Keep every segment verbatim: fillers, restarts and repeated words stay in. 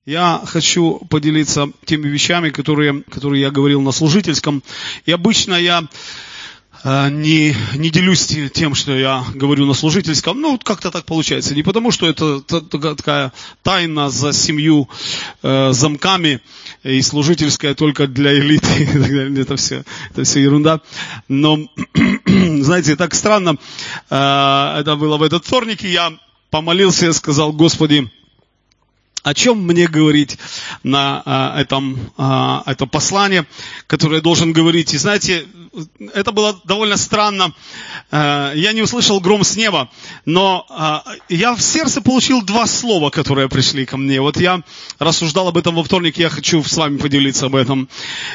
Я хочу поделиться теми вещами, которые, которые я говорил на служительском. И обычно я э, не, не делюсь тем, что я говорю на служительском. Ну, как-то так получается. Не потому, что это такая тайна за семью э, замками и служительская только для элиты. Это все, это все ерунда. Но, знаете, так странно. Э, это было в этот вторник, и я помолился и сказал: Господи, о чем мне говорить на а, этом, а, это послание, которое я должен говорить. И знаете, это было довольно странно. А, я не услышал гром с неба, но а, я в сердце получил два слова, которые пришли ко мне. Вот я рассуждал об этом во вторник, я хочу с вами поделиться об этом.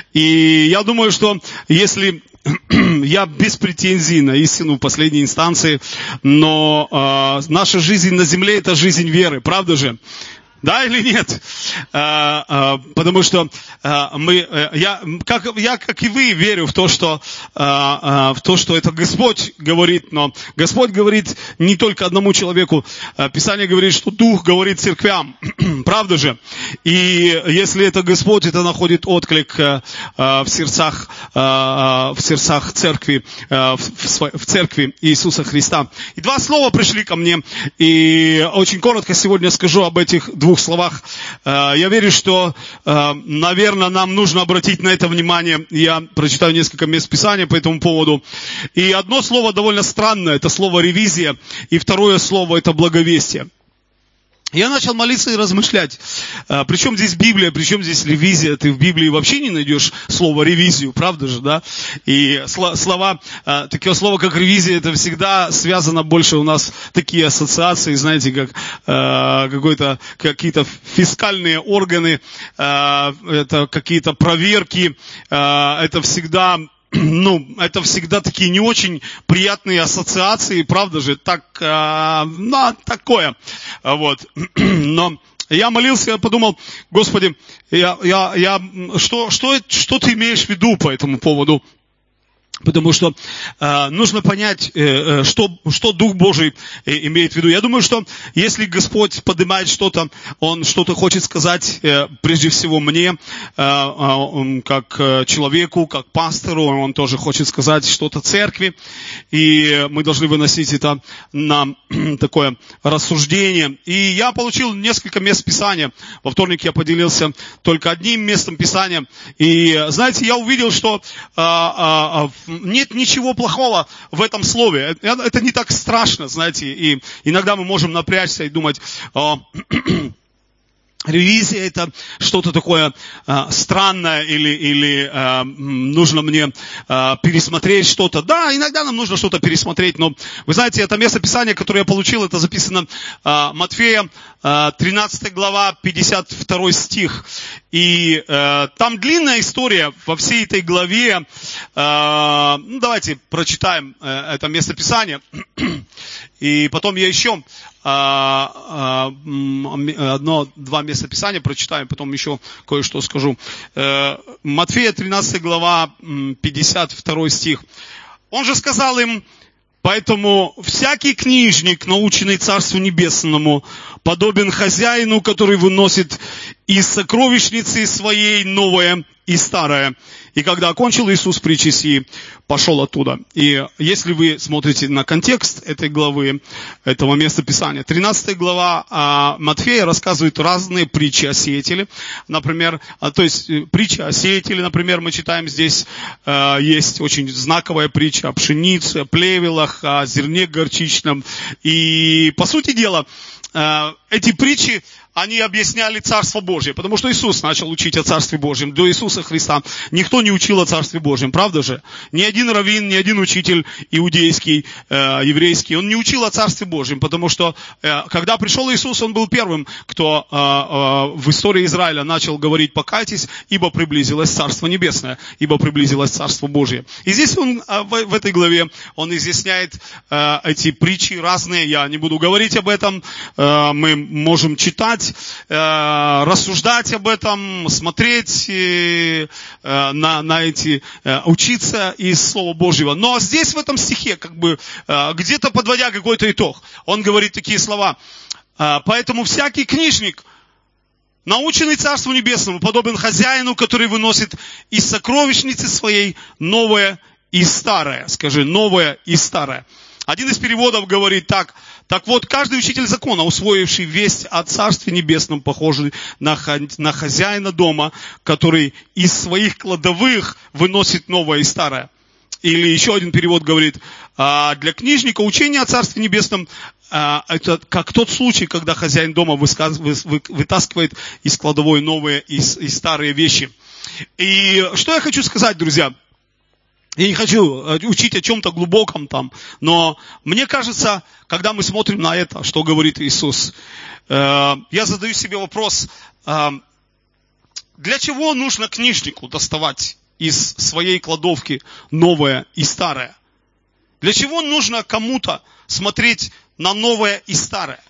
И я думаю, что если... Я без претензий на истину в последней инстанции, но э, наша жизнь на земле – это жизнь веры, правда же? Да или нет? А, а, потому что а, мы, я, как, я, как и вы, верю в то, что, а, а, в то, что это Господь говорит, но Господь говорит не только одному человеку. Писание говорит, что Дух говорит церквям. Правда же? И если это Господь, это находит отклик а, в сердцах, а, в сердцах церкви, а, в, в церкви Иисуса Христа. И два слова пришли ко мне, и очень коротко сегодня скажу об этих двух словах. Я верю, что, наверное, нам нужно обратить на это внимание. Я прочитаю несколько мест Писания по этому поводу. И одно слово довольно странное, это слово ревизия, и второе слово это благовестие. Я начал молиться и размышлять, причем здесь Библия, причем здесь ревизия. Ты в Библии вообще не найдешь слово ревизию, правда же, да? И слова, такие слова, как ревизия, это всегда связано больше у нас такие ассоциации, знаете, как какой-то, какие-то фискальные органы, это какие-то проверки, это всегда... Ну, это всегда такие не очень приятные ассоциации, правда же, так, э, ну, такое, вот, но я молился, я подумал: Господи, я, я, я, что, что, что ты имеешь в виду по этому поводу? Потому что э, нужно понять, э, что, что Дух Божий э, имеет в виду. Я думаю, что если Господь поднимает что-то, Он что-то хочет сказать, э, прежде всего мне, э, э, как человеку, как пастору, Он тоже хочет сказать что-то церкви. И мы должны выносить это на такое рассуждение. И я получил несколько мест Писания. Во вторник я поделился только одним местом Писания. И знаете, я увидел, что... Э, э, нет ничего плохого в этом слове. Это не так страшно, знаете. И иногда мы можем напрячься и думать: ревизия это что-то такое э, странное или, или э, нужно мне э, пересмотреть что-то. Да, иногда нам нужно что-то пересмотреть, но вы знаете, это место Писания, которое я получил, это записано э, Матфея, э, тринадцатая глава, пятьдесят второй стих. И э, там длинная история во всей этой главе. Э, ну, давайте прочитаем э, это место Писания. И потом я еще одно-два места Писания прочитаем, потом еще кое-что скажу. Матфея, тринадцатая глава, пятьдесят второй стих. Он же сказал им: поэтому всякий книжник, наученный Царству Небесному, подобен хозяину, который выносит из сокровищницы своей новое и старое. И когда окончил Иисус притчи сии, пошел оттуда. И если вы смотрите на контекст этой главы, этого места Писания, тринадцатая глава а, Матфея рассказывает разные притчи о сеятеле. Например, а, то есть притча о сеятеле, например, мы читаем здесь, а, есть очень знаковая притча о пшенице, о плевелах, о зерне горчичном. И, по сути дела, а, эти притчи, они объясняли Царство Божие, потому что Иисус начал учить о Царстве Божьем. До Иисуса Христа никто не учил о Царстве Божьем, правда же? Ни один раввин, ни один учитель иудейский, э, еврейский, он не учил о Царстве Божьем, потому что э, когда пришел Иисус, он был первым, кто э, э, в истории Израиля начал говорить: покайтесь, ибо приблизилось Царство Небесное, ибо приблизилось Царство Божие. И здесь он, э, в, в этой главе, он изъясняет э, эти притчи разные, я не буду говорить об этом, э, мы можем читать, рассуждать об этом, смотреть на, на эти, учиться из Слова Божьего. Но здесь в этом стихе, как бы, где-то подводя какой-то итог, он говорит такие слова: поэтому всякий книжник, наученный Царству Небесному, подобен хозяину, который выносит из сокровищницы своей новое и старое. Скажи, новое и старое. Один из переводов говорит так. Так вот, каждый учитель закона, усвоивший весть о Царстве Небесном, похожий на, на хозяина дома, который из своих кладовых выносит новое и старое. Или еще один перевод говорит, для книжника учение о Царстве Небесном это как тот случай, когда хозяин дома вытаскивает из кладовой новые и старые вещи. И что я хочу сказать, друзья? Я не хочу учить о чем-то глубоком там, но мне кажется, когда мы смотрим на это, что говорит Иисус, я задаю себе вопрос, для чего нужно книжнику доставать из своей кладовки новое и старое? Для чего нужно кому-то смотреть на новое и старое?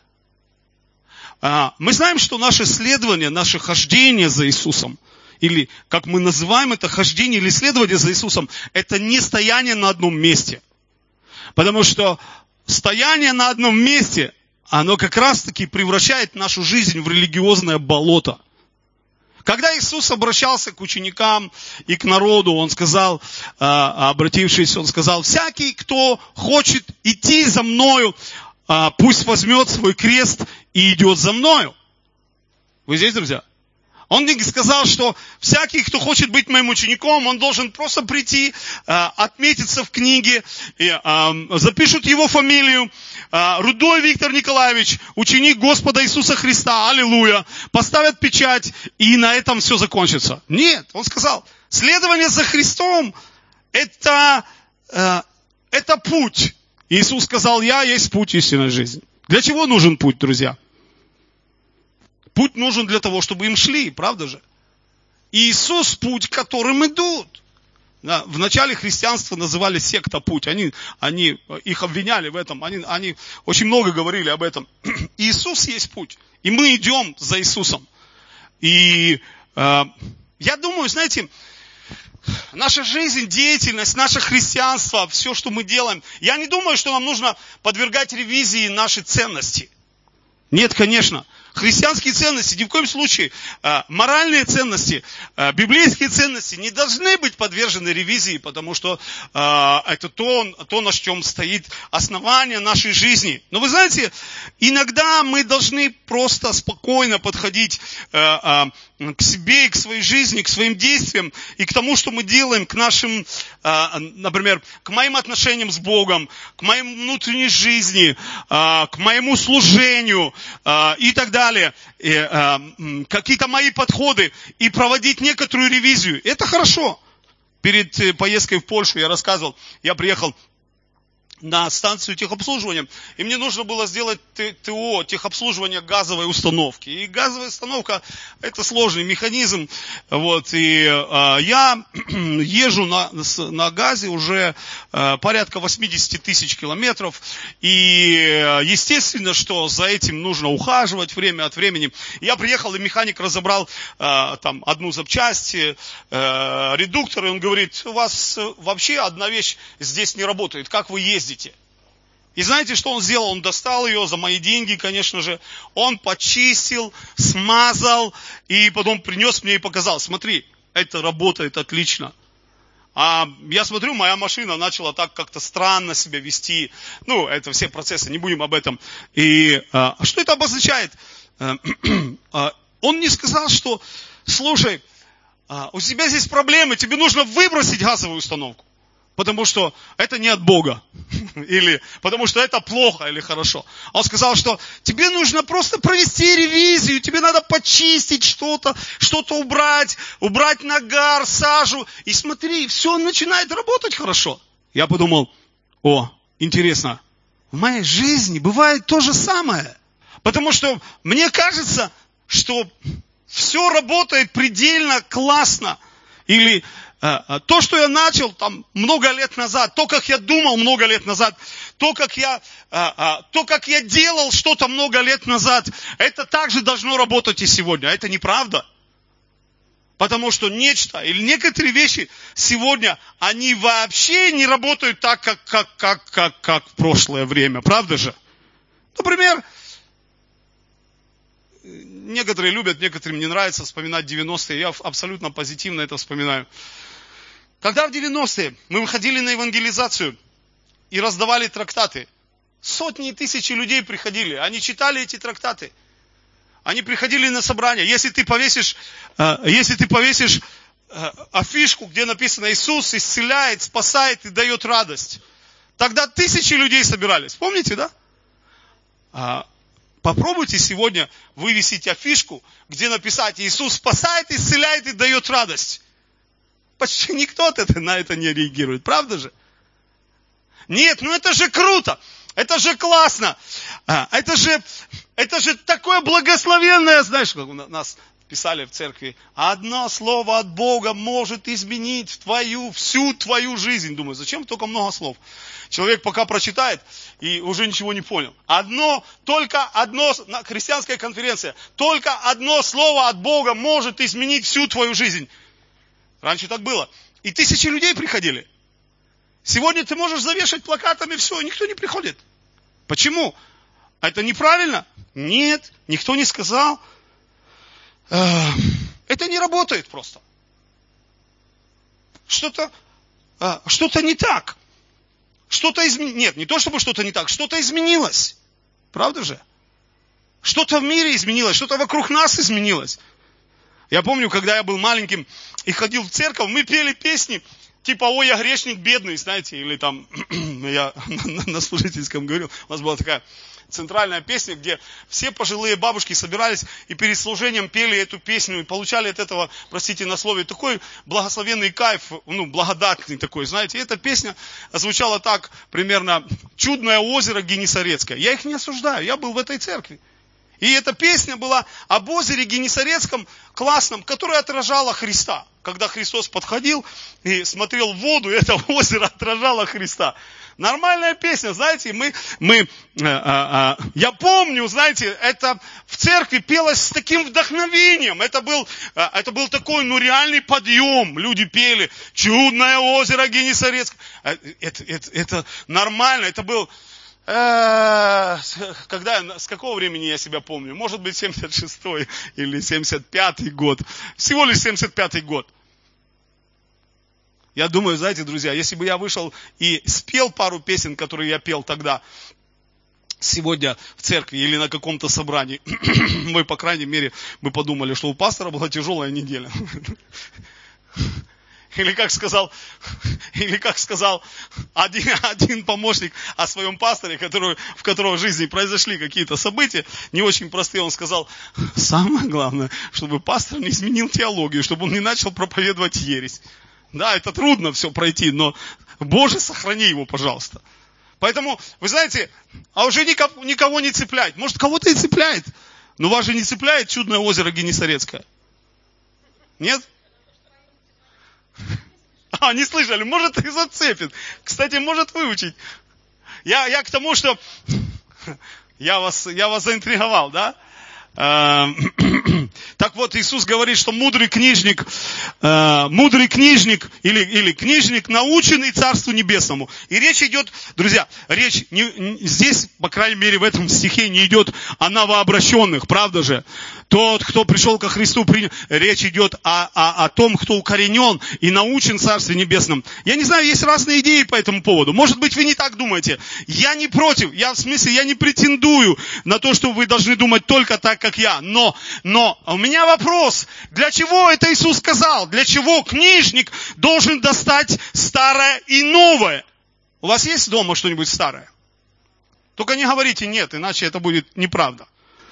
Мы знаем, что наше следование, наше хождение за Иисусом, или, как мы называем это, хождение или следование за Иисусом, это не стояние на одном месте. Потому что стояние на одном месте, оно как раз-таки превращает нашу жизнь в религиозное болото. Когда Иисус обращался к ученикам и к народу, Он сказал, обратившись, Он сказал, всякий, кто хочет идти за мною, пусть возьмет свой крест и идет за мною. Вы здесь, друзья? Он не сказал, что всякий, кто хочет быть моим учеником, он должен просто прийти, отметиться в книге, запишут его фамилию. Рудой Виктор Николаевич, ученик Господа Иисуса Христа, аллилуйя, поставят печать, и на этом все закончится. Нет, он сказал, следование за Христом, это, это путь. Иисус сказал, я есть путь истинной жизни. Для чего нужен путь, друзья? Путь нужен для того, чтобы им шли, правда же? И Иисус путь, которым идут. В начале христианства называли секта путь. Они, они их обвиняли в этом. Они, они очень много говорили об этом. Иисус есть путь. И мы идем за Иисусом. И э, я думаю, знаете, наша жизнь, деятельность, наше христианство, все, что мы делаем, я не думаю, что нам нужно подвергать ревизии наши ценности. Нет, конечно. Христианские ценности, ни в коем случае, моральные ценности, библейские ценности не должны быть подвержены ревизии, потому что это то, то, на чем стоит основание нашей жизни. Но вы знаете, иногда мы должны просто спокойно подходить к себе и к своей жизни, к своим действиям и к тому, что мы делаем, к нашим, например, к моим отношениям с Богом, к моей внутренней жизни, к моему служению и так далее. Далее, какие-то мои подходы и проводить некоторую ревизию. Это хорошо. Перед поездкой в Польшу я рассказывал, я приехал на станцию техобслуживания, и мне нужно было сделать ТО, техобслуживание газовой установки. И газовая установка – это сложный механизм. Вот, и э, я езжу на, на газе уже э, порядка восемьдесят тысяч километров. И естественно, что за этим нужно ухаживать время от времени. Я приехал, и механик разобрал э, там одну запчасть, э, редуктор, и он говорит, у вас вообще одна вещь здесь не работает, как вы ездите? И знаете, что он сделал? Он достал ее за мои деньги, конечно же. Он почистил, смазал и потом принес мне и показал. Смотри, это работает отлично. А я смотрю, моя машина начала так как-то странно себя вести. Ну, это все процессы, не будем об этом. И а, что это обозначает? Он не сказал, что, слушай, у тебя здесь проблемы, тебе нужно выбросить газовую установку. Потому что это не от Бога. Или потому что это плохо или хорошо. Он сказал, что тебе нужно просто провести ревизию, тебе надо почистить что-то, что-то убрать, убрать нагар, сажу. И смотри, все начинает работать хорошо. Я подумал, о, интересно, в моей жизни бывает то же самое. Потому что мне кажется, что все работает предельно классно. Или то, что я начал там много лет назад, то, как я думал много лет назад, то, как я, то, как я делал что-то много лет назад, это также должно работать и сегодня. Это неправда. Потому что нечто или некоторые вещи сегодня, они вообще не работают так, как, как, как, как, как в прошлое время. Правда же? Например, некоторые любят, некоторым не нравится вспоминать девяностые. Я абсолютно позитивно это вспоминаю. Когда в девяностые мы выходили на евангелизацию и раздавали трактаты, сотни и тысячи людей приходили, они читали эти трактаты. Они приходили на собрания. Если ты повесишь, если ты повесишь афишку, где написано «Иисус исцеляет, спасает и дает радость», тогда тысячи людей собирались. Помните, да? Попробуйте сегодня вывесить афишку, где написать «Иисус спасает, исцеляет и дает радость». Почти никто на это не реагирует, правда же? Нет, ну это же круто, это же классно, это же, это же такое благословенное, знаешь, как у нас писали в церкви, одно слово от Бога может изменить твою, всю твою жизнь. Думаю, зачем только много слов? Человек пока прочитает и уже ничего не понял. Одно, только одно, на христианской конференции, только одно слово от Бога может изменить всю твою жизнь. Раньше так было. И тысячи людей приходили. Сегодня ты можешь завешать плакатами все, никто не приходит. Почему? Это неправильно? Нет, никто не сказал. Это не работает просто. Что-то, что-то не так. Что-то изменилось. Нет, не то чтобы что-то не так, что-то изменилось. Правда же? Что-то в мире изменилось, что-то вокруг нас изменилось. Я помню, когда я был маленьким и ходил в церковь, мы пели песни, типа «Ой, я грешник бедный», знаете, или там, я на служительском говорил, у нас была такая центральная песня, где все пожилые бабушки собирались и перед служением пели эту песню и получали от этого, простите на слове, такой благословенный кайф, ну, благодатный такой, знаете. И эта песня звучала так примерно «Чудное озеро Генесарецкое». Я их не осуждаю, я был в этой церкви. И эта песня была об озере Генесарецком классном, которое отражало Христа. Когда Христос подходил и смотрел в воду, это озеро отражало Христа. Нормальная песня, знаете, мы, мы, а, а, а, я помню, знаете, это в церкви пелось с таким вдохновением. Это был, а, это был такой, ну, реальный подъем. Люди пели «Чудное озеро Генесарецкое». Это, это, это нормально, это был... Когда, с какого времени я себя помню? Может быть, семьдесят шестой или семьдесят пятый год. Всего лишь семьдесят пятый год. Я думаю, знаете, друзья, если бы я вышел и спел пару песен, которые я пел тогда, сегодня в церкви или на каком-то собрании, мы, по крайней мере, мы подумали, что у пастора была тяжелая неделя. Или как сказал, или как сказал один, один помощник о своем пасторе, который, в которого в жизни произошли какие-то события, не очень простые, он сказал, самое главное, чтобы пастор не изменил теологию, чтобы он не начал проповедовать ересь. Да, это трудно все пройти, но Боже, сохрани его, пожалуйста. Поэтому, вы знаете, а уже никого, никого не цепляет. Может, кого-то и цепляет, но вас же не цепляет чудное озеро Генесарецкое. Нет? А, не слышали, может и зацепит. Кстати, может выучить. Я, я к тому, что я вас, я вас заинтриговал, да? Так вот, Иисус говорит, что мудрый книжник, мудрый книжник или, или книжник наученный Царству Небесному. И речь идет, друзья, речь не, здесь, по крайней мере, в этом стихе не идет о новообращенных, правда же? Тот, кто пришел ко Христу, принял, речь идет о, о, о том, кто укоренен и научен в Царстве Небесном. Я не знаю, есть разные идеи по этому поводу. Может быть, вы не так думаете. Я не против, я в смысле, я не претендую на то, что вы должны думать только так, как я. Но, но у меня вопрос, для чего это Иисус сказал? Для чего книжник должен достать старое и новое? У вас есть дома что-нибудь старое? Только не говорите нет, иначе это будет неправда.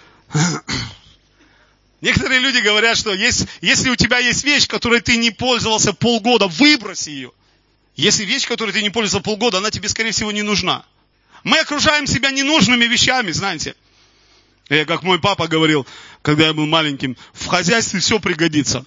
Некоторые люди говорят, что есть, если у тебя есть вещь, которой ты не пользовался полгода, выбрось ее. Если вещь, которой ты не пользовался полгода, она тебе, скорее всего, не нужна. Мы окружаем себя ненужными вещами, знаете. Я, как мой папа говорил, когда я был маленьким, в хозяйстве все пригодится.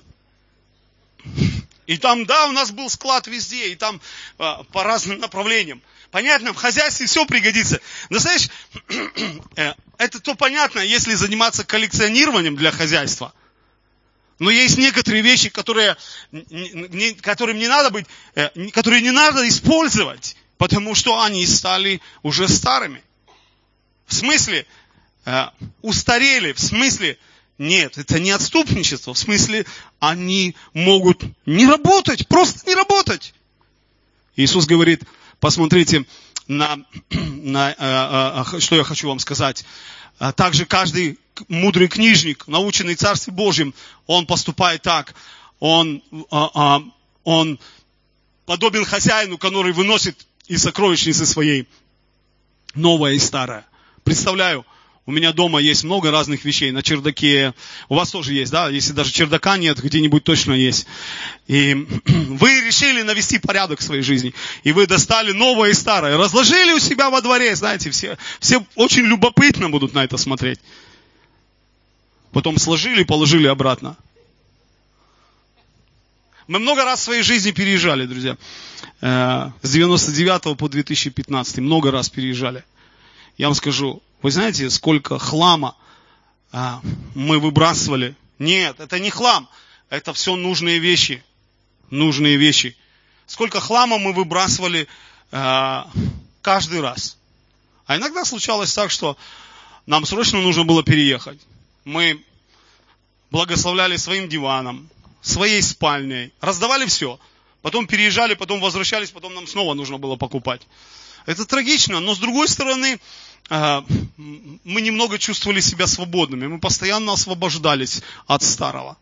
И там, да, у нас был склад везде, и там а, по разным направлениям. Понятно, в хозяйстве все пригодится. Но знаешь, это то понятно, если заниматься коллекционированием для хозяйства. Но есть некоторые вещи, которые, не, которым не надо быть, которые не надо использовать, потому что они стали уже старыми. В смысле, устарели, в смысле, Нет, это не отступничество. В смысле, они могут не работать, просто не работать. Иисус говорит, посмотрите, на, на, а, а, что я хочу вам сказать. А, также каждый мудрый книжник, наученный Царством Божьим, он поступает так. Он, а, а, он подобен хозяину, который выносит из сокровищницы своей новое и старое. Представляю, у меня дома есть много разных вещей на чердаке. У вас тоже есть, да? Если даже чердака нет, где-нибудь точно есть. И вы решили навести порядок в своей жизни. И вы достали новое и старое. Разложили у себя во дворе, знаете, все, все очень любопытно будут на это смотреть. Потом сложили и положили обратно. Мы много раз в своей жизни переезжали, друзья. С девяносто девятого по две тысячи пятнадцатый. Много раз переезжали. Я вам скажу, вы знаете, сколько хлама а, мы выбрасывали? Нет, это не хлам. Это все нужные вещи. Нужные вещи. Сколько хлама мы выбрасывали а, каждый раз. А иногда случалось так, что нам срочно нужно было переехать. Мы благословляли своим диваном, своей спальней, раздавали все. Потом переезжали, потом возвращались, потом нам снова нужно было покупать. Это трагично, но с другой стороны, мы немного чувствовали себя свободными. Мы постоянно освобождались от старого.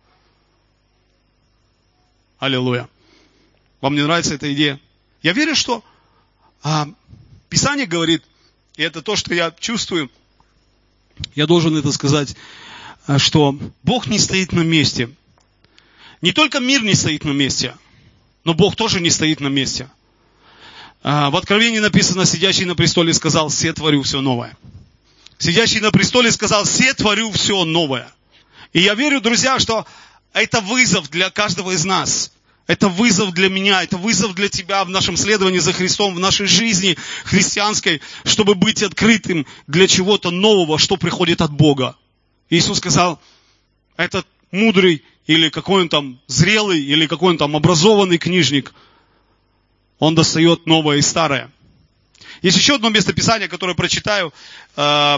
Аллилуйя. Вам не нравится эта идея? Я верю, что Писание говорит, и это то, что я чувствую, я должен это сказать, что Бог не стоит на месте. Не только мир не стоит на месте, но Бог тоже не стоит на месте. В Откровении написано, сидящий на престоле сказал, «Се творю все новое». Сидящий на престоле сказал, «Се творю все новое». И я верю, друзья, что это вызов для каждого из нас. Это вызов для меня, это вызов для тебя в нашем следовании за Христом, в нашей жизни христианской, чтобы быть открытым для чего-то нового, что приходит от Бога. Иисус сказал, этот мудрый или какой он там зрелый, или какой он там образованный книжник, он достает новое и старое. Есть еще одно место Писания, которое прочитаю, э,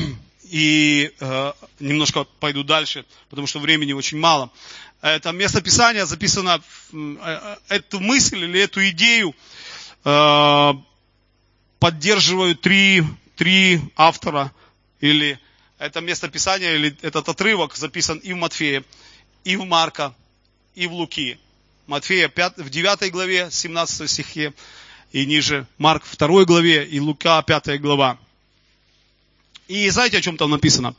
и э, немножко пойду дальше, потому что времени очень мало. Это место Писания записано, э, эту мысль или эту идею э, поддерживают три, три автора, или это место Писания, или этот отрывок записан и в Матфея, и в Марка, и в Луки. Матфея в девятой главе, семнадцатом стихе, и ниже Марк в второй главе, и Лука пятая глава. И знаете, о чем там написано?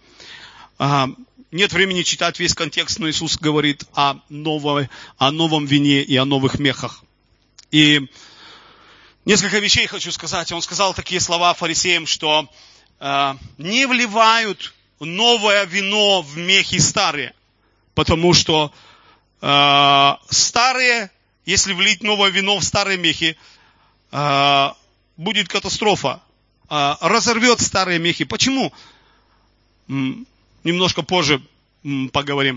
Нет времени читать весь контекст, но Иисус говорит о, новой, о новом вине и о новых мехах. И несколько вещей хочу сказать. Он сказал такие слова фарисеям, что э, не вливают новое вино в мехи старые, потому что э, старые, если влить новое вино в старые мехи, э, будет катастрофа. Э, разорвет старые мехи. Почему? Немножко позже поговорим.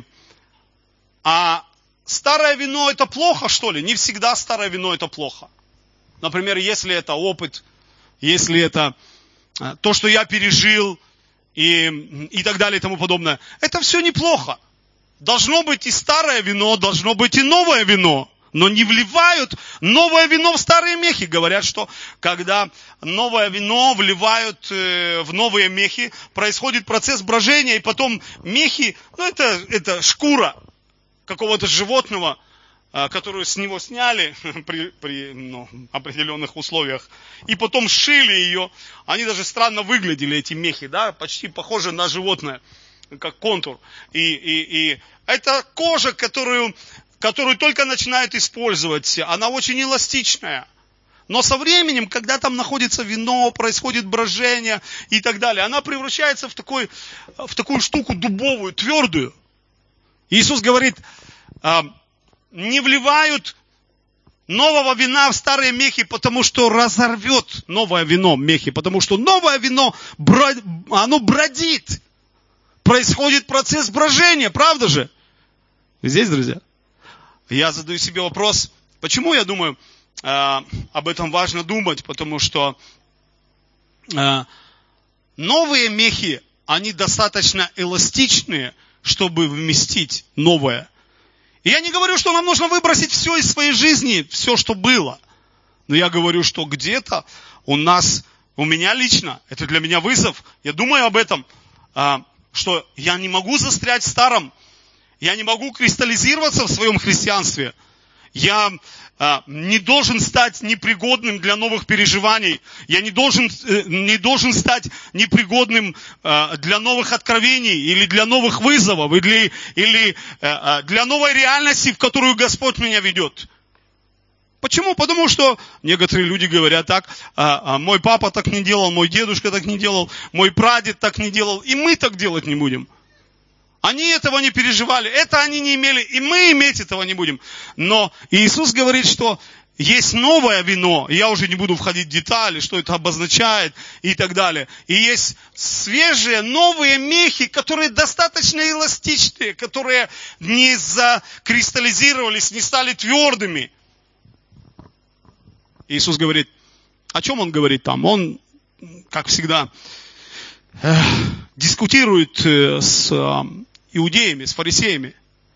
А старое вино это плохо, что ли? Не всегда старое вино это плохо. Например, если это опыт, если это то, что я пережил и, и так далее и тому подобное. Это все неплохо. Должно быть и старое вино, должно быть и новое вино. Но не вливают новое вино в старые мехи. Говорят, что когда новое вино вливают в новые мехи, происходит процесс брожения, и потом мехи, ну это, это шкура какого-то животного, которую с него сняли при, при ну, определенных условиях, и потом сшили ее. Они даже странно выглядели, эти мехи, да, почти похожи на животное, как контур. И, и, и это кожа, которую... которую только начинают использовать, она очень эластичная. Но со временем, когда там находится вино, происходит брожение и так далее, она превращается в, такой, в такую штуку дубовую, твердую. Иисус говорит, не вливают нового вина в старые мехи, потому что разорвет новое вино мехи, потому что новое вино, оно бродит. Происходит процесс брожения, правда же? Вы здесь, друзья? Я задаю себе вопрос, почему я думаю, э, об этом важно думать, потому что э, новые мехи, они достаточно эластичные, чтобы вместить новое. И я не говорю, что нам нужно выбросить все из своей жизни, все, что было. Но я говорю, что где-то у нас, у меня лично, это для меня вызов, я думаю об этом, что я не могу застрять в старом, я не могу кристаллизироваться в своем христианстве. Я а, не должен стать непригодным для новых переживаний. Я не должен, не должен стать непригодным а, для новых откровений или для новых вызовов, или, или а, для новой реальности, в которую Господь меня ведет. Почему? Потому что некоторые люди говорят так, а, а, мой папа так не делал, мой дедушка так не делал, мой прадед так не делал, и мы так делать не будем. Они этого не переживали, это они не имели, и мы иметь этого не будем. Но Иисус говорит, что есть новое вино, и я уже не буду входить в детали, что это обозначает и так далее. И есть свежие, новые мехи, которые достаточно эластичные, которые не закристаллизировались, не стали твердыми. Иисус говорит, о чем Он говорит там? Он, как всегда, э, дискутирует э, с э, иудеями, с фарисеями.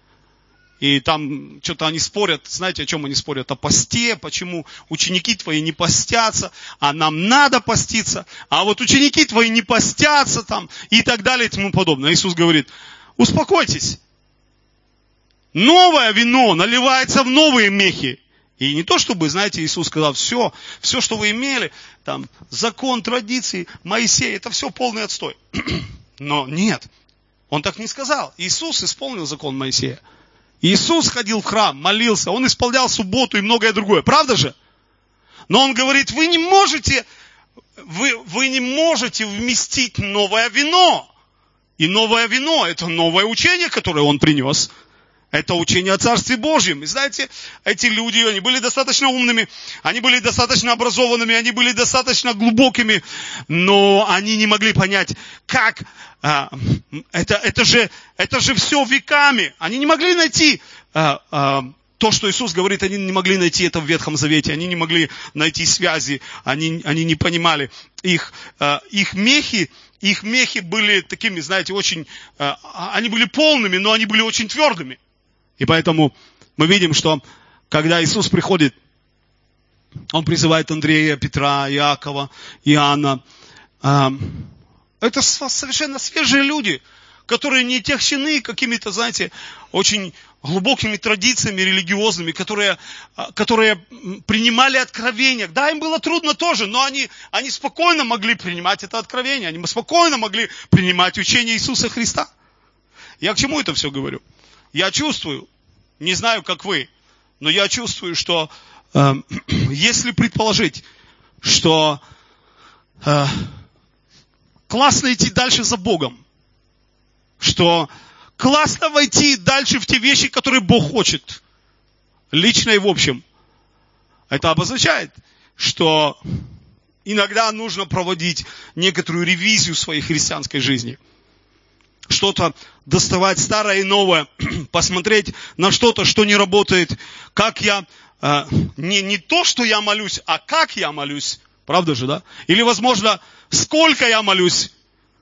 И там что-то они спорят, знаете, о чем они спорят? О посте, почему ученики твои не постятся, а нам надо поститься, а вот ученики твои не постятся там, и так далее, и тому подобное. Иисус говорит, успокойтесь. Новое вино наливается в новые мехи. И не то, чтобы, знаете, Иисус сказал, все, все, что вы имели, там, закон, традиции, Моисей, это все полный отстой. Но нет, Он так не сказал. Иисус исполнил закон Моисея. Иисус ходил в храм, молился, Он исполнял субботу и многое другое. Правда же? Но Он говорит, вы не можете, вы, вы не можете вместить новое вино. И новое вино, это новое учение, которое Он принес. Это учение о Царстве Божьем. И знаете, эти люди, они были достаточно умными, они были достаточно образованными, они были достаточно глубокими, но они не могли понять, как а, это, это, же, это же все веками. Они не могли найти а, а, то, что Иисус говорит, они не могли найти это в Ветхом Завете, они не могли найти связи, они, они не понимали. Их, а, их мехи, их мехи были такими, знаете, очень, а, они были полными, но они были очень твердыми. И поэтому мы видим, что когда Иисус приходит, Он призывает Андрея, Петра, Иакова, Иоанна. Это совершенно свежие люди, которые не отягчены какими-то, знаете, очень глубокими традициями религиозными, которые, которые принимали откровения. Да, им было трудно тоже, но они, они спокойно могли принимать это откровение, они спокойно могли принимать учение Иисуса Христа. Я к чему это все говорю? Я чувствую, не знаю, как вы, но я чувствую, что э, если предположить, что э, классно идти дальше за Богом, что классно войти дальше в те вещи, которые Бог хочет, лично и в общем, это обозначает, что иногда нужно проводить некоторую ревизию своей христианской жизни. Что-то доставать старое и новое, посмотреть на что-то, что не работает, как я, э, не, не то, что я молюсь, а как я молюсь, правда же, да? Или, возможно, сколько я молюсь.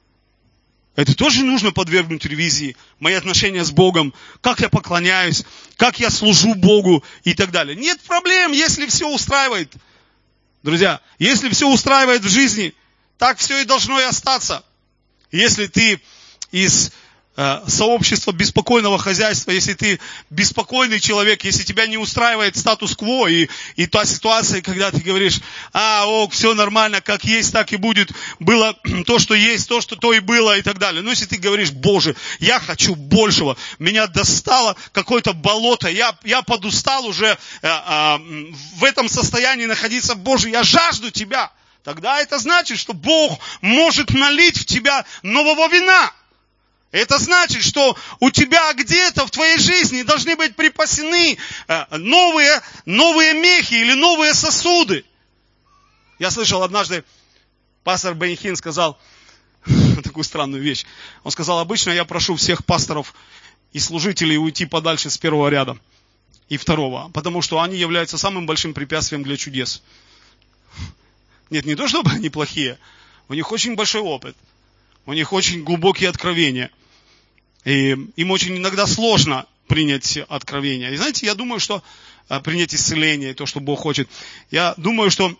Это тоже нужно подвергнуть ревизии, мои отношения с Богом, как я поклоняюсь, как я служу Богу и так далее. Нет проблем, если все устраивает. Друзья, если все устраивает в жизни, так все и должно и остаться. Если ты из э, сообщества беспокойного хозяйства, если ты беспокойный человек, если тебя не устраивает статус-кво и, и та ситуация, когда ты говоришь, а, о, все нормально, как есть, так и будет, было то, что есть, то, что то и было и так далее. Но если ты говоришь, Боже, я хочу большего, меня достало какое-то болото, я, я подустал уже э, э, в этом состоянии находиться, Боже, я жажду Тебя, тогда это значит, что Бог может налить в тебя нового вина. Это значит, что у тебя где-то в твоей жизни должны быть припасены новые, новые мехи или новые сосуды. Я слышал однажды, пастор Бенни Хин сказал такую странную вещь. Он сказал, обычно я прошу всех пасторов и служителей уйти подальше с первого ряда и второго, потому что они являются самым большим препятствием для чудес. Нет, не то, чтобы они плохие, у них очень большой опыт. У них очень глубокие откровения. И им очень иногда сложно принять откровение. И знаете, я думаю, что принять исцеление, то, что Бог хочет. Я думаю, что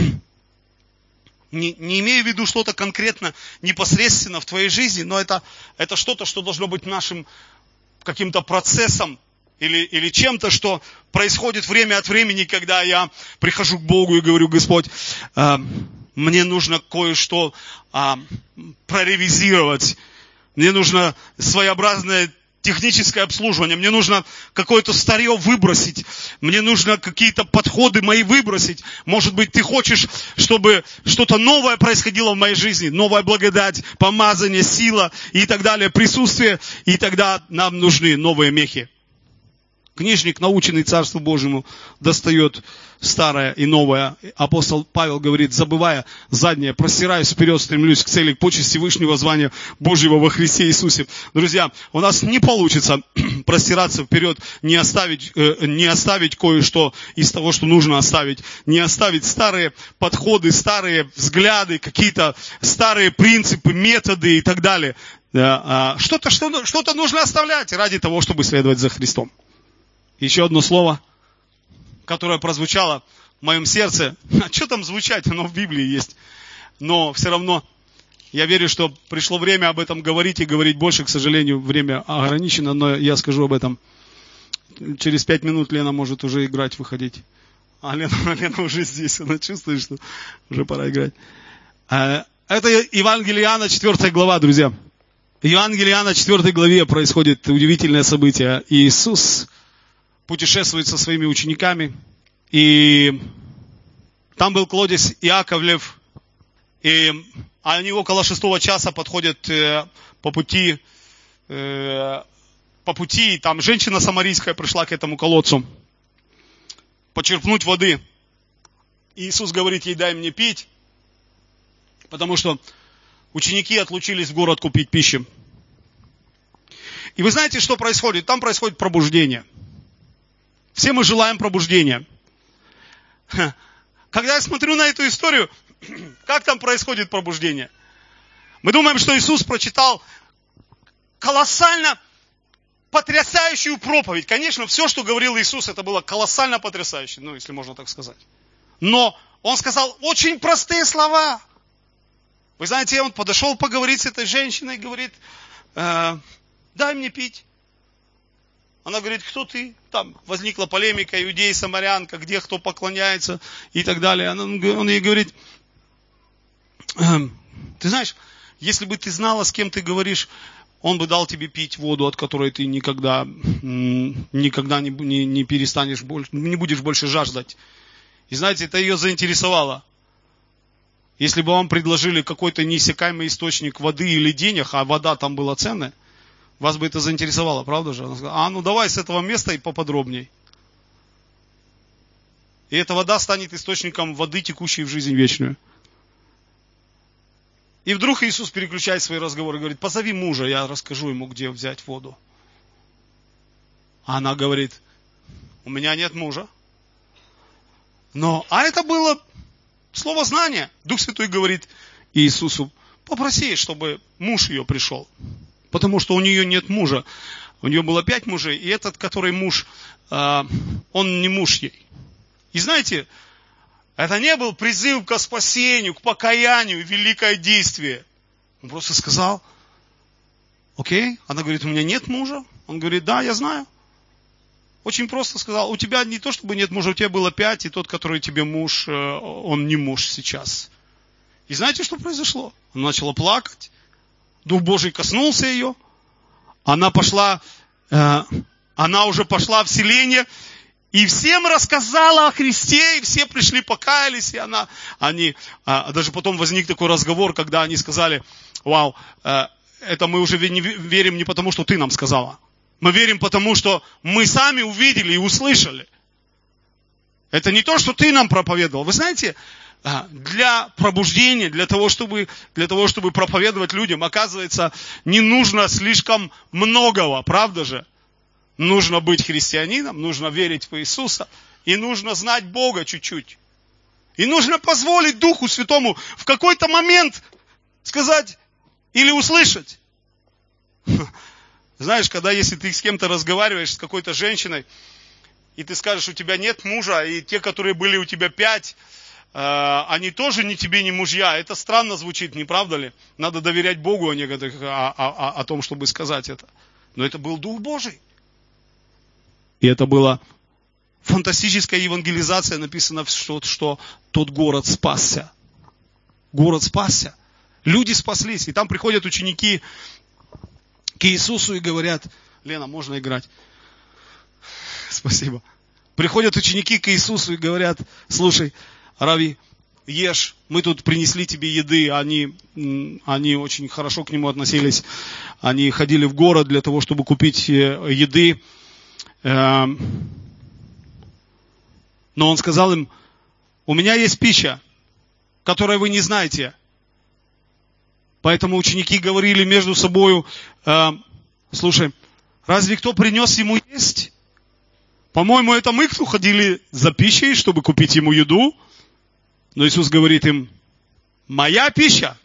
не, не имею в виду что-то конкретно, непосредственно в твоей жизни, но это, это что-то, что должно быть нашим каким-то процессом или, или чем-то, что происходит время от времени, когда я прихожу к Богу и говорю: Господь, э, мне нужно кое-что э, проревизировать, мне нужно своеобразное техническое обслуживание, мне нужно какое-то старье выбросить, мне нужно какие-то подходы мои выбросить. Может быть, ты хочешь, чтобы что-то новое происходило в моей жизни, новая благодать, помазание, сила и так далее, присутствие, и тогда нам нужны новые мехи. Книжник, наученный Царству Божьему, достает старое и новое. Апостол Павел говорит: забывая заднее, простираюсь вперед, стремлюсь к цели, к почести Вышнего звания Божьего во Христе Иисусе. Друзья, у нас не получится простираться вперед, не оставить, э, не оставить кое-что из того, что нужно оставить, не оставить старые подходы, старые взгляды, какие-то старые принципы, методы и так далее. Что-то, что, что-то нужно оставлять ради того, чтобы следовать за Христом. Еще одно слово, которое прозвучало в моем сердце. А что там звучать? Оно в Библии есть. Но все равно я верю, что пришло время об этом говорить и говорить больше. К сожалению, время ограничено, но я скажу об этом. Через пять минут Лена может уже играть, выходить. А Лена, Лена уже здесь. Она чувствует, что уже пора играть. Это Евангелие Иоанна, четвёртая глава, друзья. В Евангелии Иоанна, четвёртой главе происходит удивительное событие. Иисус путешествует со своими учениками, и там был колодец Иаковлев, и они около шестого часа подходят э, по пути, э, по пути, и там женщина самарийская пришла к этому колодцу почерпнуть воды. И Иисус говорит ей: дай мне пить, потому что ученики отлучились в город купить пищи. И вы знаете, что происходит? Там происходит пробуждение. Все мы желаем пробуждения. Когда я смотрю на эту историю, как там происходит пробуждение? Мы думаем, что Иисус прочитал колоссально потрясающую проповедь. Конечно, все, что говорил Иисус, это было колоссально потрясающе, ну, если можно так сказать. Но Он сказал очень простые слова. Вы знаете, Он подошел поговорить с этой женщиной и говорит: э, дай мне пить. Она говорит: кто ты? Там возникла полемика, иудеи, самарянка, где кто поклоняется и так далее. Она, он ей говорит: ты знаешь, если бы ты знала, с кем ты говоришь, он бы дал тебе пить воду, от которой ты никогда, никогда не, не, не перестанешь больше, не будешь больше жаждать. И знаете, это ее заинтересовало. Если бы вам предложили какой-то неиссякаемый источник воды или денег, а вода там была ценная, вас бы это заинтересовало, правда же? Она сказала: а ну давай с этого места и поподробней. И эта вода станет источником воды, текущей в жизнь вечную. И вдруг Иисус переключает свои разговоры и говорит: позови мужа, я расскажу ему, где взять воду. А она говорит: у меня нет мужа. Но, а это было слово знания. Дух Святой говорит Иисусу: попроси, чтобы муж ее пришел. Потому что у нее нет мужа. У нее было пять мужей, и этот, который муж, он не муж ей. И знаете, это не был призыв к спасению, к покаянию, великое действие. Он просто сказал: окей. Она говорит: у меня нет мужа. Он говорит: да, я знаю. Очень просто сказал: у тебя не то чтобы нет мужа, у тебя было пять, и тот, который тебе муж, он не муж сейчас. И знаете, что произошло? Она начала плакать. Дух Божий коснулся ее. Она пошла, э, она уже пошла в селение и всем рассказала о Христе, и все пришли, покаялись, и она, они, э, даже потом возник такой разговор, когда они сказали: вау, э, это мы уже не верим не потому, что ты нам сказала. Мы верим потому, что мы сами увидели и услышали. Это не то, что ты нам проповедовал. Вы знаете, для пробуждения, для того, чтобы, для того, чтобы проповедовать людям, оказывается, не нужно слишком многого, правда же? Нужно быть христианином, нужно верить в Иисуса, и нужно знать Бога чуть-чуть. И нужно позволить Духу Святому в какой-то момент сказать или услышать: Знаешь, когда если ты с кем-то разговариваешь, с какой-то женщиной, и ты скажешь, у тебя нет мужа, и те, которые были у тебя пять, э, они тоже ни тебе, ни мужья. Это странно звучит, не правда ли? Надо доверять Богу о, некоторых, о, о, о том, чтобы сказать это. Но это был Дух Божий. И это была фантастическая евангелизация. Написано, что, что тот город спасся. Город спасся. Люди спаслись. И там приходят ученики к Иисусу и говорят, Лена, можно играть? Спасибо. Приходят ученики к Иисусу и говорят, слушай, Рави, ешь, мы тут принесли тебе еды. Они, они очень хорошо к нему относились. Они ходили в город для того, чтобы купить еды. Но он сказал им, у меня есть пища, которую вы не знаете. Поэтому ученики говорили между собой, слушай, разве кто принес ему есть? По-моему, это мы, кто ходили за пищей, чтобы купить ему еду. Но Иисус говорит им, моя пища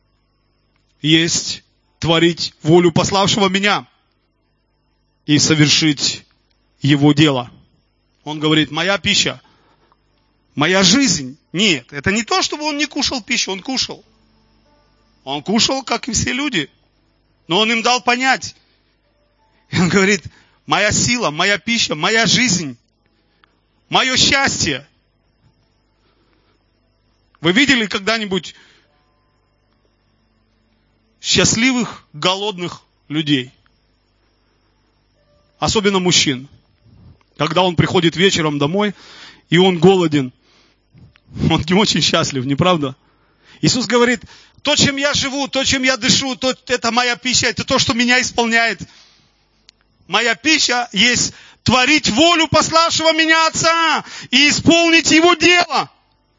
есть творить волю пославшего меня и совершить его дело. Он говорит, моя пища, моя жизнь. Нет, это не то, чтобы он не кушал пищу, он кушал. Он кушал, как и все люди. Но он им дал понять. И он говорит, моя сила, моя пища, моя жизнь, мое счастье. Вы видели когда-нибудь счастливых, голодных людей? Особенно мужчин. Когда он приходит вечером домой, и он голоден. Он не очень счастлив, не правда? Иисус говорит, то, чем я живу, то, чем я дышу, то, это моя пища, это то, что меня исполняет. Моя пища есть творить волю пославшего меня Отца и исполнить Его дело.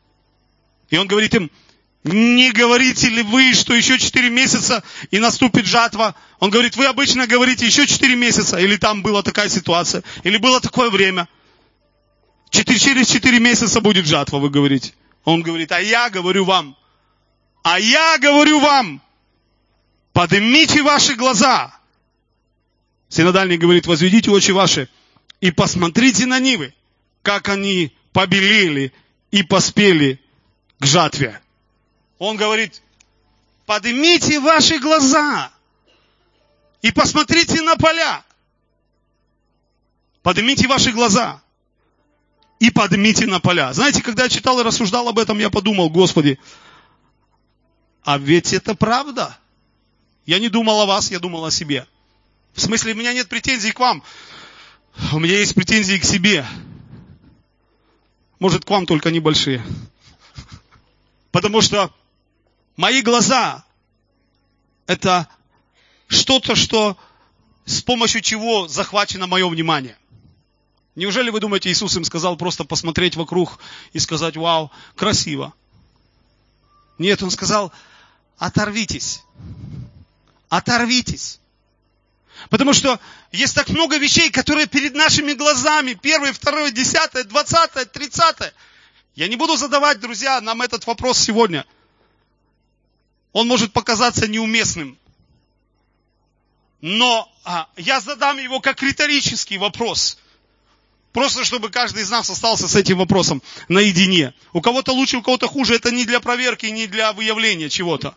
И Он говорит им, не говорите ли вы, что еще четыре месяца и наступит жатва? Он говорит, вы обычно говорите еще четыре месяца, или там была такая ситуация, или было такое время. Четыре, через четыре месяца будет жатва, вы говорите. Он говорит, а я говорю вам, а я говорю вам, поднимите ваши глаза. Синодальник говорит, возведите очи ваши и посмотрите на нивы, как они побелели и поспели к жатве. Он говорит, поднимите ваши глаза и посмотрите на поля. Поднимите ваши глаза и поднимите на поля. Знаете, когда я читал и рассуждал об этом, я подумал, Господи, а ведь это правда. Я не думал о вас, я думал о себе. В смысле, у меня нет претензий к вам. У меня есть претензии к себе. Может, к вам только небольшие. Потому что мои глаза – это что-то, что с помощью чего захвачено мое внимание. Неужели вы думаете, Иисус им сказал просто посмотреть вокруг и сказать, вау, красиво? Нет, Он сказал, оторвитесь. Оторвитесь. Потому что есть так много вещей, которые перед нашими глазами. Первое, второе, десятое, двадцатое, тридцатое. Я не буду задавать, друзья, нам этот вопрос сегодня. Он может показаться неуместным. Но а, я задам его как риторический вопрос. Просто чтобы каждый из нас остался с этим вопросом наедине. У кого-то лучше, у кого-то хуже. Это не для проверки, не для выявления чего-то.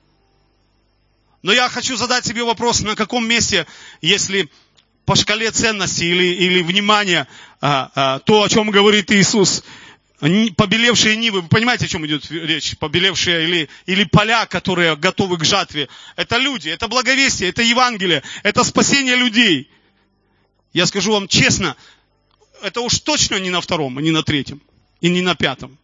Но я хочу задать себе вопрос, на каком месте, если по шкале ценностей или, или внимания, а, а, то, о чем говорит Иисус, побелевшие нивы, вы понимаете, о чем идет речь? Побелевшие или, или поля, которые готовы к жатве. Это люди, это благовестие, это Евангелие, это спасение людей. Я скажу вам честно, это уж точно не на втором, не на третьем, и не на пятом.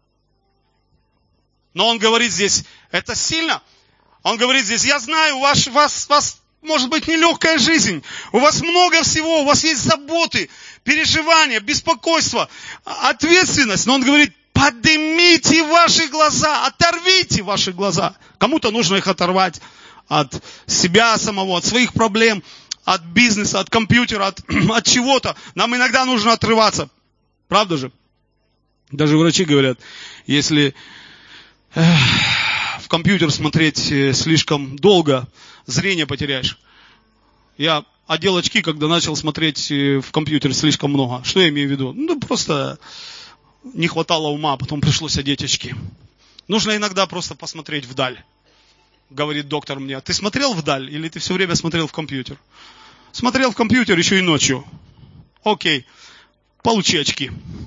Но он говорит здесь, это сильно. Он говорит здесь, я знаю, у вас, вас, вас может быть нелегкая жизнь, у вас много всего, у вас есть заботы, переживания, беспокойство, ответственность. Но он говорит, поднимите ваши глаза, оторвите ваши глаза. Кому-то нужно их оторвать от себя самого, от своих проблем, от бизнеса, от компьютера, от, от чего-то. Нам иногда нужно отрываться. Правда же? Даже врачи говорят, если эх, в компьютер смотреть слишком долго, зрение потеряешь. Я одел очки, когда начал смотреть в компьютер слишком много. Что я имею в виду? Ну, просто не хватало ума, потом пришлось одеть очки. Нужно иногда просто посмотреть вдаль. Говорит доктор мне, ты смотрел вдаль или ты все время смотрел в компьютер? Смотрел в компьютер еще и ночью. Окей, получи очки.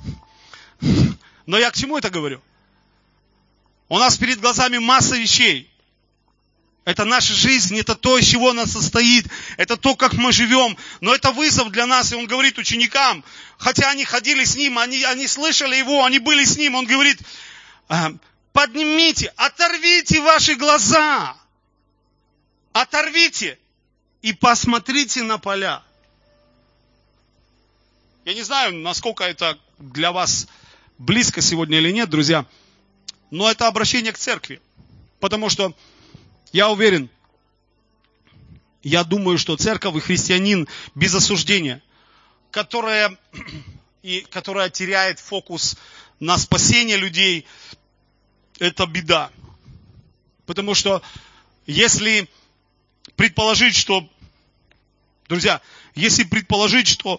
Но я к чему это говорю? У нас перед глазами масса вещей. Это наша жизнь, это то, из чего она состоит, это то, как мы живем. Но это вызов для нас, и он говорит ученикам, хотя они ходили с ним, они, они слышали его, они были с ним, он говорит, поднимите, оторвите ваши глаза, оторвите и посмотрите на поля. Я не знаю, насколько это для вас близко сегодня или нет, друзья, но это обращение к церкви, потому что я уверен, я думаю, что церковь и христианин без осуждения, которая, и, которая теряет фокус на спасение людей, это беда. Потому что если предположить, что, друзья, если предположить, что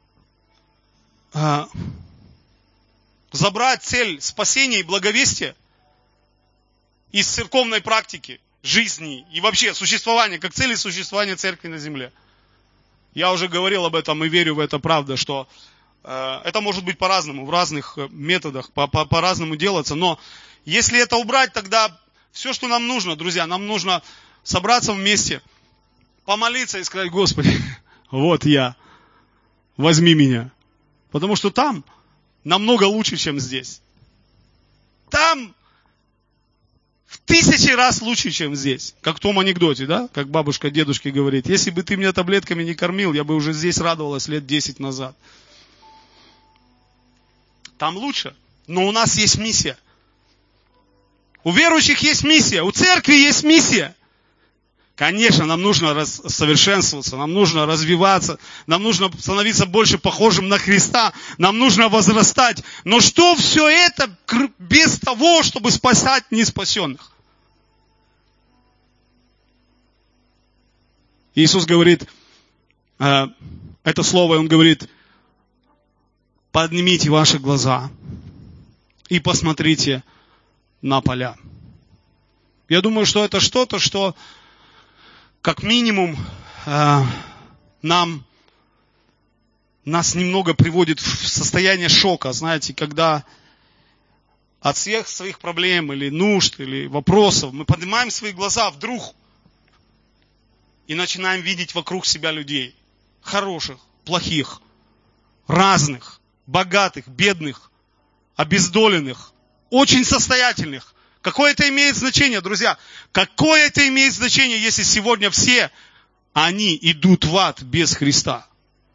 э, забрать цель спасения и благовестия из церковной практики, жизни и вообще существования, как цели существования церкви на земле. Я уже говорил об этом и верю в это, правда, что э, это может быть по-разному, в разных методах, по- по- по-разному делаться, но если это убрать, тогда все, что нам нужно, друзья, нам нужно собраться вместе, помолиться и сказать, Господи, вот я, возьми меня. Потому что там намного лучше, чем здесь. Там в тысячи раз лучше, чем здесь. Как в том анекдоте, да? Как бабушка дедушке говорит, если бы ты меня таблетками не кормил, я бы уже здесь радовалась лет десять назад. Там лучше. Но у нас есть миссия. У верующих есть миссия, у церкви есть миссия. Конечно, нам нужно раз, совершенствоваться, нам нужно развиваться, нам нужно становиться больше похожим на Христа, нам нужно возрастать. Но что все это без того, чтобы спасать неспасенных? Иисус говорит, э, это слово, Он говорит, поднимите ваши глаза и посмотрите на поля. Я думаю, что это что-то, что как минимум э, нам, нас немного приводит в состояние шока, знаете, когда от всех своих проблем или нужд, или вопросов мы поднимаем свои глаза вдруг и начинаем видеть вокруг себя людей, хороших, плохих, разных, богатых, бедных, обездоленных, очень состоятельных. Какое это имеет значение, друзья? Какое это имеет значение, если сегодня все они идут в ад без Христа?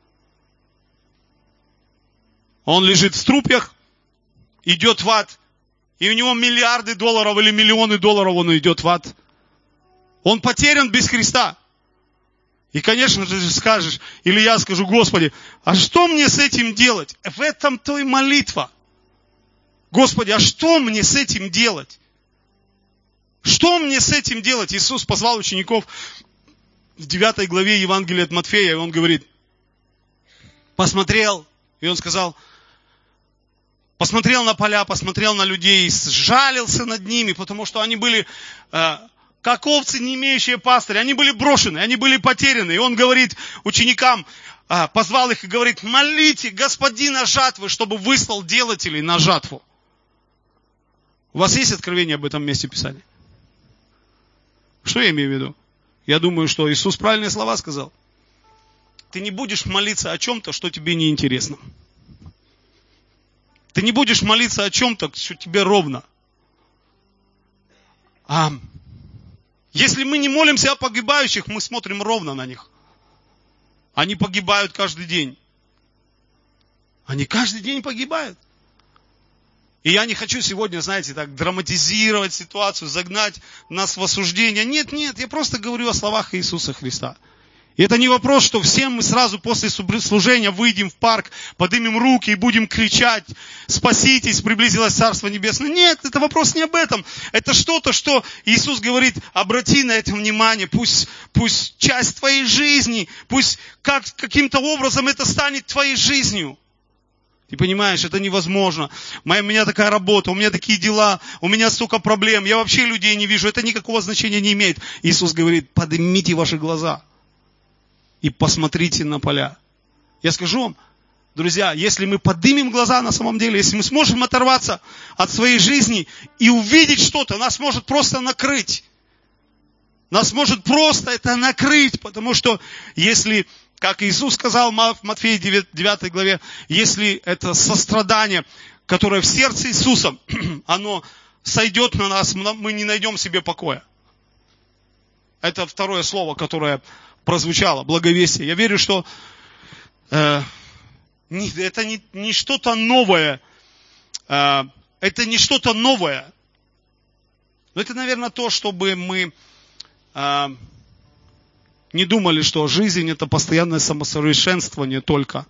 Он лежит в струпьях, идет в ад, и у него миллиарды долларов или миллионы долларов, он идет в ад. Он потерян без Христа. И, конечно же, ты скажешь, или я скажу, Господи, а что мне с этим делать? В этом-то и молитва. Господи, а что мне с этим делать? Что мне с этим делать? Иисус позвал учеников в девятой главе Евангелия от Матфея, и Он говорит, посмотрел, и Он сказал, посмотрел на поля, посмотрел на людей, сжалился над ними, потому что они были, э, как овцы, не имеющие пастыря, они были брошены, они были потеряны. И Он говорит ученикам, э, позвал их и говорит, молите Господина жатвы, чтобы выслал делателей на жатву. У вас есть откровение об этом месте Писания? Что я имею в виду? Я думаю, что Иисус правильные слова сказал. Ты не будешь молиться о чем-то, что тебе не интересно. Ты не будешь молиться о чем-то, что тебе ровно. А если мы не молимся о погибающих, мы смотрим ровно на них. Они погибают каждый день. Они каждый день погибают. И я не хочу сегодня, знаете, так драматизировать ситуацию, загнать нас в осуждение. Нет, нет, я просто говорю о словах Иисуса Христа. И это не вопрос, что все мы сразу после служения выйдем в парк, поднимем руки и будем кричать: «Спаситесь, приблизилось Царство Небесное». Нет, это вопрос не об этом. Это что-то, что Иисус говорит: обрати на это внимание, пусть, пусть часть твоей жизни, пусть как, каким-то образом это станет твоей жизнью. Ты понимаешь, это невозможно. Моя, у меня такая работа, у меня такие дела, у меня столько проблем, я вообще людей не вижу, это никакого значения не имеет. Иисус говорит: поднимите ваши глаза и посмотрите на поля. Я скажу вам, друзья, если мы поднимем глаза на самом деле, если мы сможем оторваться от своей жизни и увидеть что-то, нас может просто накрыть. Нас может просто это накрыть, потому что если, как Иисус сказал в Матфея девятой главе, если это сострадание, которое в сердце Иисуса, оно сойдет на нас, мы не найдем себе покоя. Это второе слово, которое прозвучало, благовестие. Я верю, что э, не, это не, не что-то новое. Э, это не что-то новое. Но это, наверное, то, чтобы мы э, не думали, что жизнь это постоянное самосовершенствование только.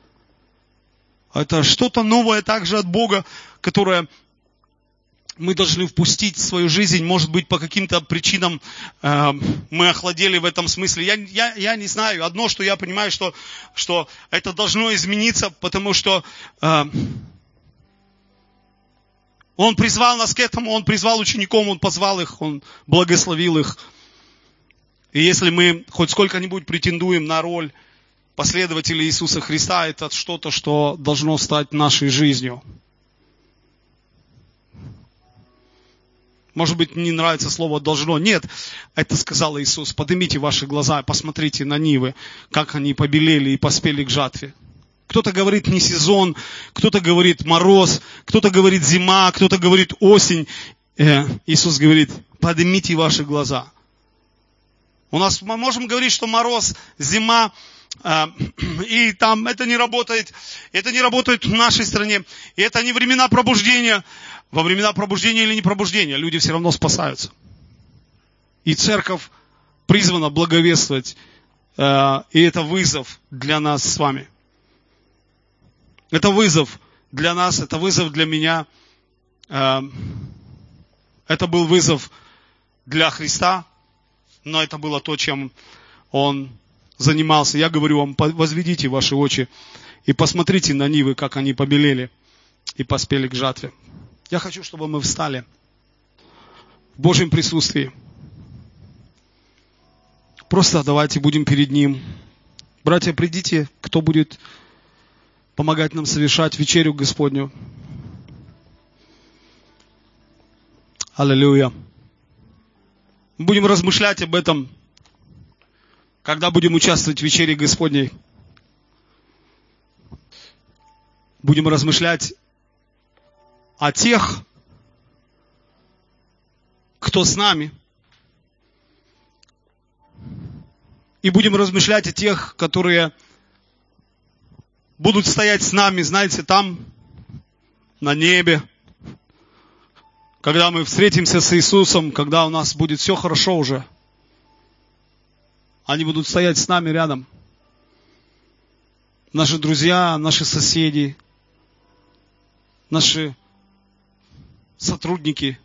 Это что-то новое также от Бога, которое мы должны впустить в свою жизнь. Может быть, по каким-то причинам э, мы охладели в этом смысле. Я, я, я не знаю. Одно, что я понимаю, что, что это должно измениться, потому что э, Он призвал нас к этому, Он призвал учеников, Он позвал их, Он благословил их. И если мы хоть сколько-нибудь претендуем на роль последователей Иисуса Христа, это что-то, что должно стать нашей жизнью. Может быть, не нравится слово «должно». Нет, это сказал Иисус. Поднимите ваши глаза, посмотрите на нивы, как они побелели и поспели к жатве. Кто-то говорит не сезон, кто-то говорит мороз, кто-то говорит зима, кто-то говорит осень. Э, Иисус говорит: поднимите ваши глаза. У нас мы можем говорить, что мороз, зима, э, и там это не работает. Это не работает в нашей стране. И это не времена пробуждения. Во времена пробуждения или не пробуждения люди все равно спасаются. И церковь призвана благовествовать. Э, и это вызов для нас с вами. Это вызов для нас, это вызов для меня. Э, это был вызов для Христа, но это было то, чем Он занимался. Я говорю вам: возведите ваши очи и посмотрите на нивы, как они побелели и поспели к жатве. Я хочу, чтобы мы встали в Божьем присутствии. Просто давайте будем перед Ним. Братья, придите, кто будет помогать нам совершать вечерю Господню. Аллилуйя. Будем размышлять об этом, когда будем участвовать в вечере Господней. Будем размышлять о тех, кто с нами. И будем размышлять о тех, которые будут стоять с нами, знаете, там, на небе. Когда мы встретимся с Иисусом, когда у нас будет все хорошо уже. Они будут стоять с нами рядом. Наши друзья, наши соседи, наши сотрудники.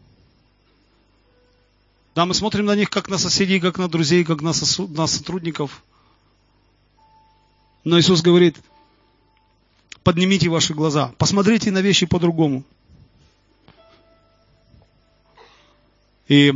Да, мы смотрим на них как на соседей, как на друзей, как на, сосу... на сотрудников. Но Иисус говорит: поднимите ваши глаза, посмотрите на вещи по-другому. И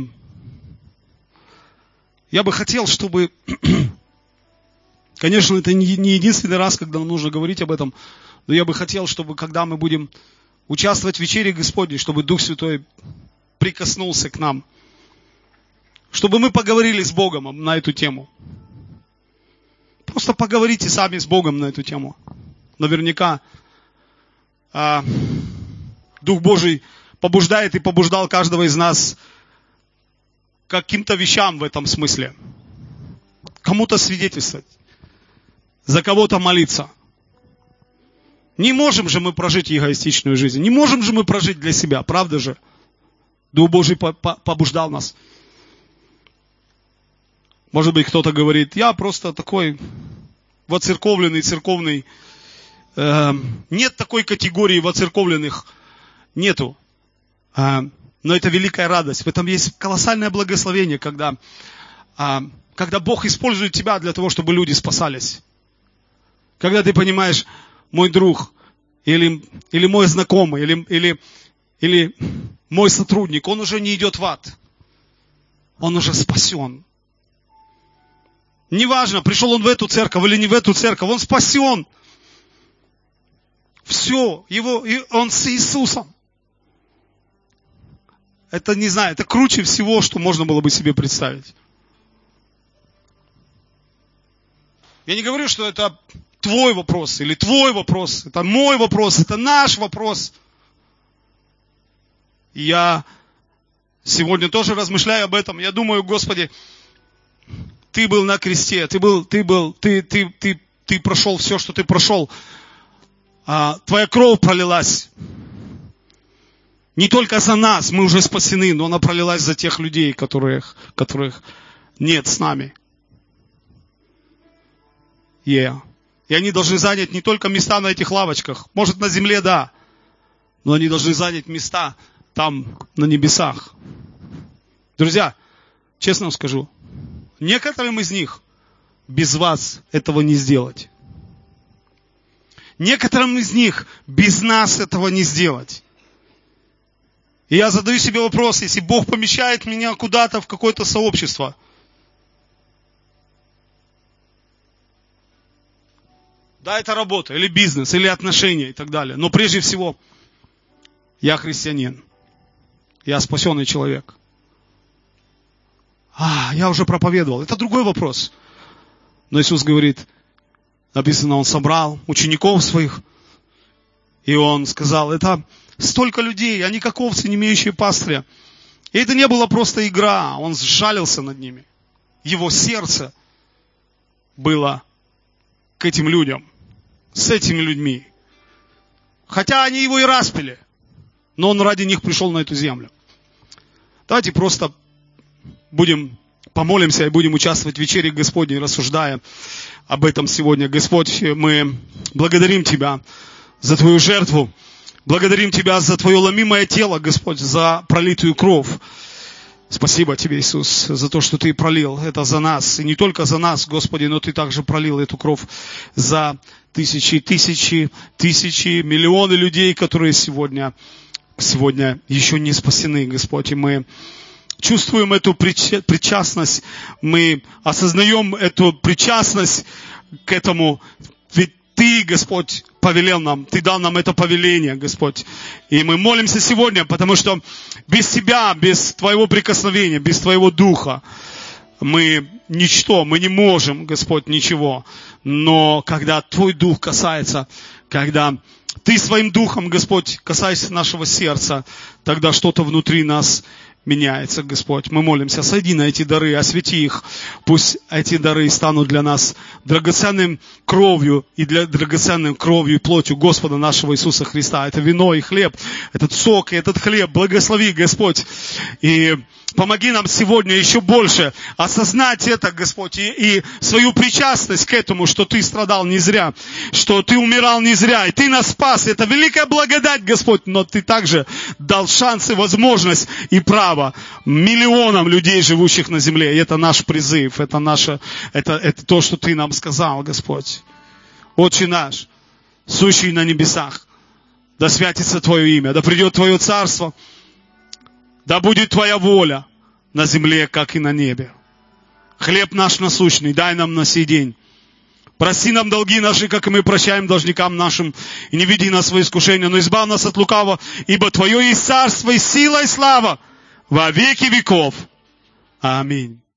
я бы хотел, чтобы, конечно, это не единственный раз, когда нам нужно говорить об этом, но я бы хотел, чтобы, когда мы будем участвовать в вечере Господней, чтобы Дух Святой прикоснулся к нам, чтобы мы поговорили с Богом на эту тему. Просто поговорите сами с Богом на эту тему. Наверняка а, Дух Божий побуждает и побуждал каждого из нас к каким-то вещам в этом смысле. Кому-то свидетельствовать, за кого-то молиться. Не можем же мы прожить эгоистичную жизнь. Не можем же мы прожить для себя, правда же? Дух Божий побуждал нас. Может быть, кто-то говорит, я просто такой воцерковленный, церковный. Э, нет такой категории воцерковленных. Нету. Э, но это великая радость. В этом есть колоссальное благословение, когда, э, когда Бог использует тебя для того, чтобы люди спасались. Когда ты понимаешь, мой друг или, или мой знакомый, или, или, или мой сотрудник, он уже не идет в ад. Он уже спасен. Неважно, пришел он в эту церковь или не в эту церковь, он спасен. Все, его, он с Иисусом. Это, не знаю, это круче всего, что можно было бы себе представить. Я не говорю, что это твой вопрос или твой вопрос. Это мой вопрос, это наш вопрос. И я сегодня тоже размышляю об этом. Я думаю, Господи, Ты был на кресте, ты был, ты был, ты, ты, ты, ты прошел все, что ты прошел. А, твоя кровь пролилась. Не только за нас, мы уже спасены, но она пролилась за тех людей, которых, которых нет с нами. Yeah. И они должны занять не только места на этих лавочках. Может, на земле, да. Но они должны занять места там, на небесах. Друзья, честно вам скажу, некоторым из них без вас этого не сделать. Некоторым из них без нас этого не сделать. И я задаю себе вопрос, если Бог помещает меня куда-то в какое-то сообщество, да, это работа, или бизнес, или отношения и так далее. Но прежде всего, я христианин. Я спасенный человек. А, я уже проповедовал. Это другой вопрос. Но Иисус говорит, написано, Он собрал учеников своих, и Он сказал, это столько людей, они как овцы, не имеющие пастыря. И это не была просто игра, Он сжалился над ними. Его сердце было к этим людям, с этими людьми. Хотя они его и распяли, но Он ради них пришел на эту землю. Давайте просто будем, помолимся и будем участвовать в вечере Господней, рассуждая об этом сегодня. Господь, мы благодарим Тебя за Твою жертву. Благодарим Тебя за Твое ломимое тело, Господь, за пролитую кровь. Спасибо Тебе, Иисус, за то, что Ты пролил это за нас. И не только за нас, Господи, но Ты также пролил эту кровь за тысячи, тысячи, тысячи, миллионы людей, которые сегодня, сегодня еще не спасены, Господь. И мы чувствуем эту причастность, мы осознаем эту причастность к этому. Ведь Ты, Господь, повелел нам, Ты дал нам это повеление, Господь. И мы молимся сегодня, потому что без Тебя, без Твоего прикосновения, без Твоего Духа мы ничто, мы не можем, Господь, ничего. Но когда Твой Дух касается, когда Ты своим Духом, Господь, касаешься нашего сердца, тогда что-то внутри нас меняется, Господь. Мы молимся, сойди на эти дары, освети их. Пусть эти дары станут для нас драгоценным кровью и для драгоценным кровью и плотью Господа нашего Иисуса Христа. Это вино и хлеб, этот сок и этот хлеб. Благослови, Господь. И помоги нам сегодня еще больше осознать это, Господь, и, и свою причастность к этому, что Ты страдал не зря, что Ты умирал не зря, и Ты нас спас. Это великая благодать, Господь, но Ты также дал шанс и возможность и право миллионам людей, живущих на земле. И это наш призыв, это, наше, это, это то, что Ты нам сказал, Господь. Отче наш, сущий на небесах, да святится Твое имя, да придет Твое царство, да будет Твоя воля на земле, как и на небе. Хлеб наш насущный дай нам на сей день. Прости нам долги наши, как и мы прощаем должникам нашим. И не веди нас в искушение, но избавь нас от лукавого, ибо Твое есть царство, и сила, и слава во веки веков. Аминь.